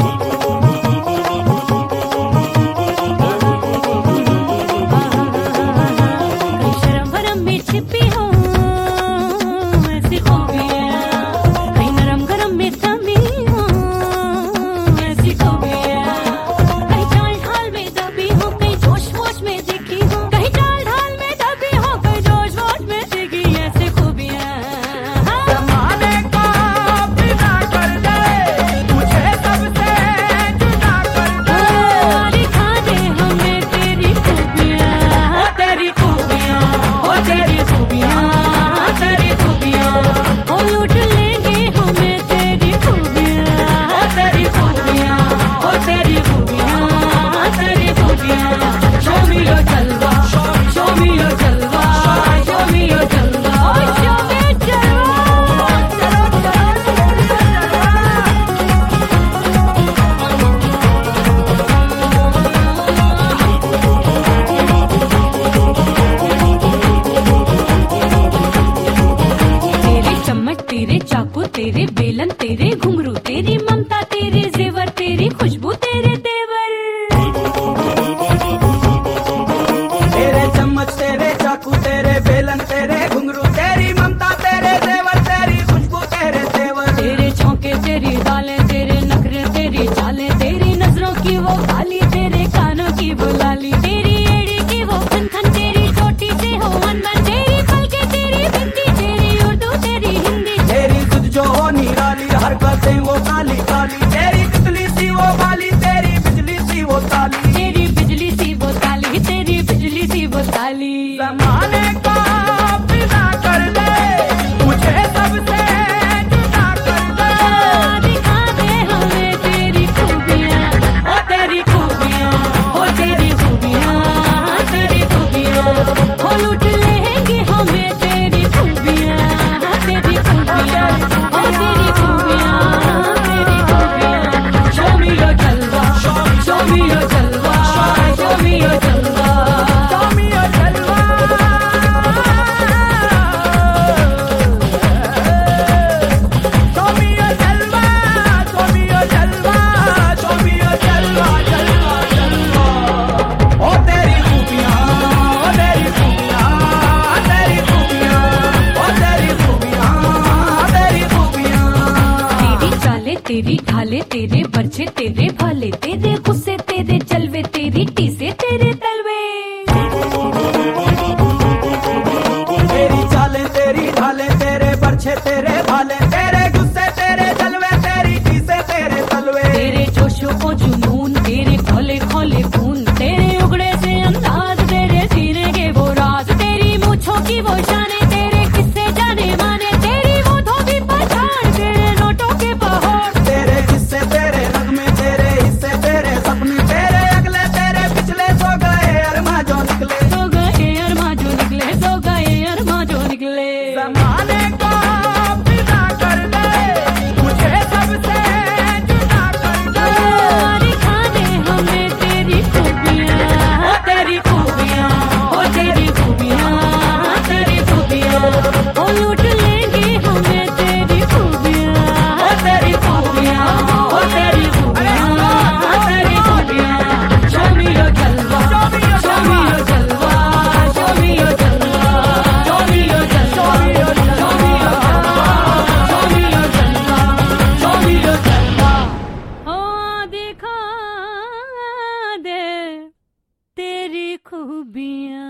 तेरे बेलन तेरे घुंघरू तेरी ममता तेरे जेवर तेरी खुशबू तेरे तेवर। तेरे चम्मच तेरे चाकू तेरे बेलन तेरे घुंघरू तेरी ममता तेरे जेवर तेरी खुशबू तेरे तेवर। तेरे छौके तेरी दालें तेरे नखरे तेरी चालें तेरी नजरों की वो काली तेरे कानों की वो लाली तेरी एड़ी की वो खनखन तेरी चोटी से हो अनबन तेरी पलके तेरी बिंदी तेरी उर्दू तेरी हिंदी तेरी तुझ जो हो निराली हरकतें वो काली काली तेरी बिजली सी वो काली तेरी बिजली सी वो काली तेरी बिजली सी वो काली तेरी बिजली सी वो काली। ज़माने को फिदा कर दे मुझे सबसे जुदा कर दे। दिखा दे हमें तेरी खूबियाँ ओ तेरी खूबियाँ ओ तेरी खूबियाँ तेरी खूबियाँ ओ लूट लेंगे हमें तेरी खूबियाँ तेरी खूबियाँ ओ तेरी खूबियाँ तेरी खूबियाँ। Show me your जलवा show me your जलवा show me your जलवा Show me your जलवा Show me your जलवा Show me your जलवा Show me your जलवा जलवा जलवा। ओ तेरी खूबियाँ ओ तेरी खूबियाँ तेरी खूबियाँ ओ तेरी खूबियाँ तेरी खूबियाँ। तेरी चाले तेरी ढाले तेरे बरछे तेरे भाले तेरे गुस्से तेरे चलवे तेरी टीसे तेरे तलवे। तेरी चालें तेरी ढालें तेरे बरछे तेरे भाले तेरे गुस्से तेरे जलवे तेरी चीज़ें तेरे तलवे। तेरे जोशों को जुनून तेरे खोले खोले खून तेरे उगड़े से अंदाज तेरे सीने के वो राज तेरी मूंछों की वो शाने तेरे किस्से जाने माने तेरी वो धोबी पठान तेरे नोटों के पहाड़ तेरे किस्से तेरे नगमे तेरे हिस्से तेरे सपने तेरे अगले तेरे पिछले सो गए अरमा जो निकले। सो गए अरमा जो निकले सो गए अरमा जो निकले। ज़माने को फिदा कर दे मुझे सबसे जुदा कर दे। दिखा दे हमें तेरी खूबियाँ ओ तेरी खूबियाँ ओ तेरी खूबियाँ तेरी खूबियाँ ओ लूट लेंगे हमें तेरी खूबियाँ ओ तेरी खूबियाँ ओ तेरी खूबियाँ तेरी खूबियाँ। Show me your जलवा show me your जलवा show me your जलवा show me your जलवा show me your जलवा show me your जलवा। ओ दिखा दे तेरी खूबियाँ।